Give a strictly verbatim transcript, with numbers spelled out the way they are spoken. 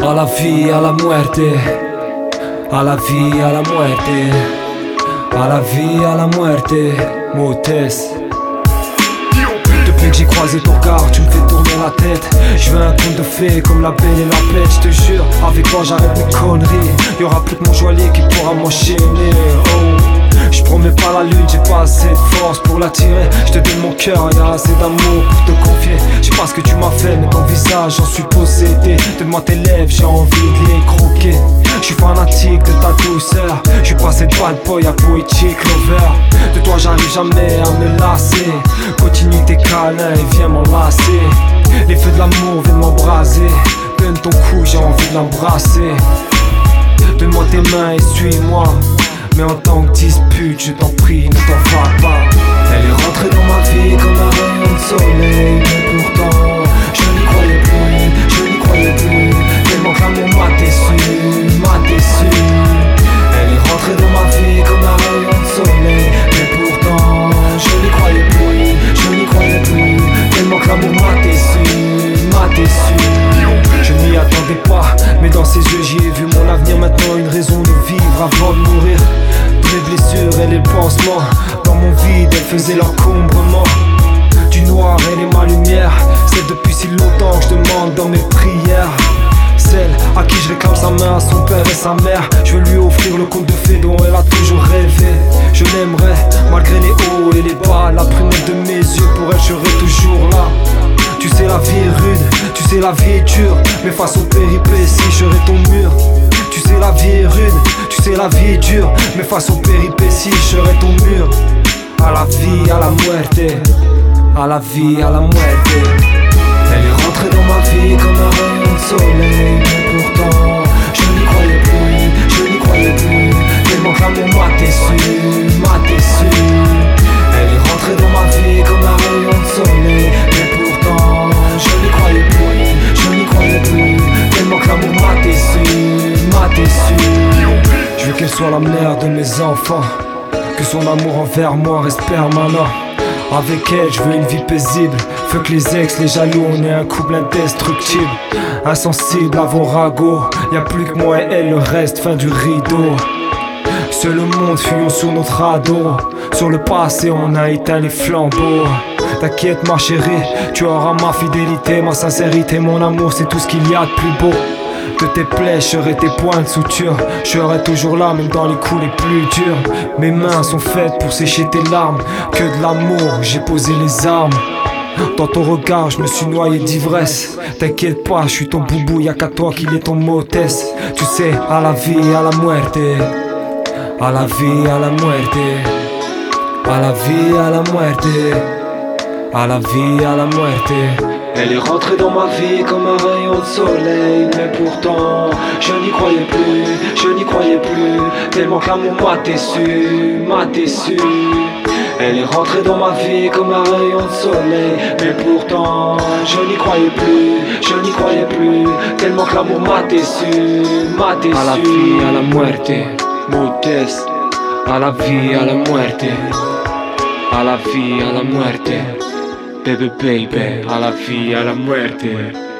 A la vie, a la muerte. A la vie, a la muerte. A la vie, a la muerte. Motes. Depuis que j'ai croisé ton regard, tu me fais tourner la tête. Je veux un conte de fées comme la belle et la bête. Je te jure, avec toi j'arrête mes conneries. Y'aura plus que mon joaillier qui pourra m'enchaîner. Oh. Je promets pas la lune, j'ai pas assez de force pour l'attirer. Je te donne mon cœur, y'a assez d'amour pour te confier. Je sais pas ce que tu m'as fait, mais ton visage j'en suis possédé. Donne-moi tes lèvres, j'ai envie de les croquer. Je suis fanatique de ta douceur. Je suis passé de bad boy à poétique lover. De toi j'arrive jamais à me lasser. Continue tes câlins et viens m'enlacer. Les feux de l'amour viennent m'embraser. Donne ton cou, j'ai envie de l'embrasser. Donne-moi tes mains et suis-moi. Mais en tant que dispute, je t'en prie, ne t'en vas pas. Elle est rentrée dans ma vie comme un rayon de soleil. Mais pourtant, je n'y croyais plus, je n'y croyais plus. Tellement que l'amour m'a déçu, m'a déçu. Elle est rentrée dans ma vie comme un rayon de soleil. Mais pourtant, je n'y croyais plus, je n'y croyais plus. Tellement que l'amour m'a déçu, m'a déçu. Je m'y attendais pas, mais dans ses yeux j'y ai vu mon avenir. Maintenant une raison de vivre avant de mourir. Mes blessures et les pansements, dans mon vide elles faisaient l'encombrement. Du noir elle est ma lumière. C'est depuis si longtemps que je demande dans mes prières. Celle à qui je réclame sa main, à son père et sa mère. Je veux lui offrir le conte de fées dont elle a toujours rêvé. Je l'aimerais malgré les hauts et les bas. La prunelle de mes yeux, pour elle je serai toujours là. Tu sais la vie est rude, tu sais la vie est dure. Mais face aux péripéties je serai ton mur. Tu sais la vie est rude, tu sais la vie est dure. Mais face aux péripéties je serai ton mur. A la vie, a la muerte. A la vie, a la muerte. Elle est rentrée dans ma vie comme un rayon de soleil. Mais pourtant, je n'y croyais plus, je n'y croyais plus. Tellement que l'amour m'a déçu, m'a déçu. Elle est rentrée dans ma vie comme un rayon de soleil. Mais pourtant, je n'y croyais plus, je n'y croyais plus. Tellement que l'amour m'a déçu, m'a déçu. Je veux qu'elle soit la mère de mes enfants. Que son amour envers moi reste permanent. Avec elle je veux une vie paisible. Faut que les ex, les jaloux, on est un couple indestructible. Insensible à vos ragots. Y'a plus que moi et elle, le reste, fin du rideau. Seul au monde, fuyons sur notre radeau. Sur le passé on a éteint les flambeaux. T'inquiète ma chérie, tu auras ma fidélité, ma sincérité, mon amour, c'est tout ce qu'il y a de plus beau. De tes plaies, je serai tes points de suture. Je serai toujours là, même dans les coups les plus durs. Mes mains sont faites pour sécher tes larmes. Que de l'amour, j'ai posé les armes. Dans ton regard, je me suis noyé d'ivresse. T'inquiète pas, je suis ton boubou, y'a qu'à toi qu'il est ton motesse. Tu sais, à la vie, à la muerte. A la vie, a la muerte. A la vie, a la muerte. A la vie, a la muerte. Elle est rentrée dans ma vie comme un rayon de soleil. Mais pourtant, je n'y croyais plus, je n'y croyais plus. Tellement que l'amour m'a déçu, m'a déçu. Elle est rentrée dans ma vie comme un rayon de soleil. Mais pourtant, je n'y croyais plus, je n'y croyais plus. Tellement que l'amour m'a déçu, m'a déçu. A la vie, a la muerte, Motes. A la vie, a la muerte. A la vie, a la muerte. Baby, baby, a la vie, a la muerte.